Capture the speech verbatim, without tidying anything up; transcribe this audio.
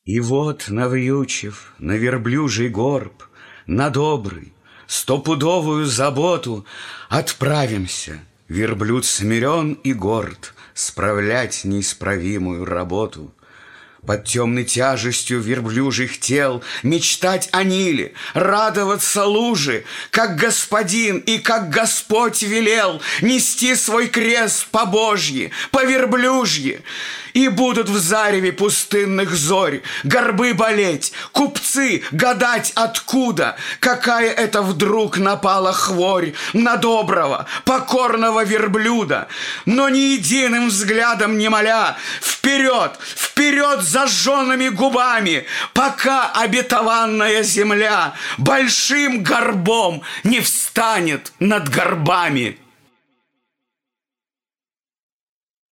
И вот, навьючив на верблюжий горб, на добрый, стопудовую заботу, отправимся, верблюд смирен и горд, справлять неисправимую работу. Под темной тяжестью верблюжьих тел мечтать о Ниле, радоваться луже, как господин и как Господь велел нести свой крест по Божьи, по верблюжьи. И будут в зареве пустынных зорь горбы болеть, купцы гадать откуда, какая это вдруг напала хворь на доброго, покорного верблюда. Но ни единым взглядом не моля, вперед, вперед зажженными губами, пока обетованная земля большим горбом не встанет над горбами.